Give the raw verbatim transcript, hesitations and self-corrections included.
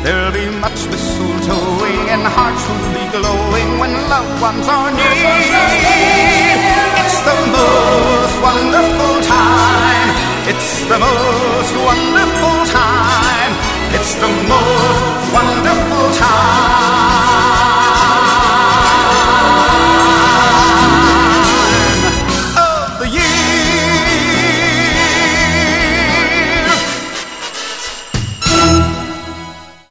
There'll be much mistletoeing and hearts will be glowing when loved ones are near.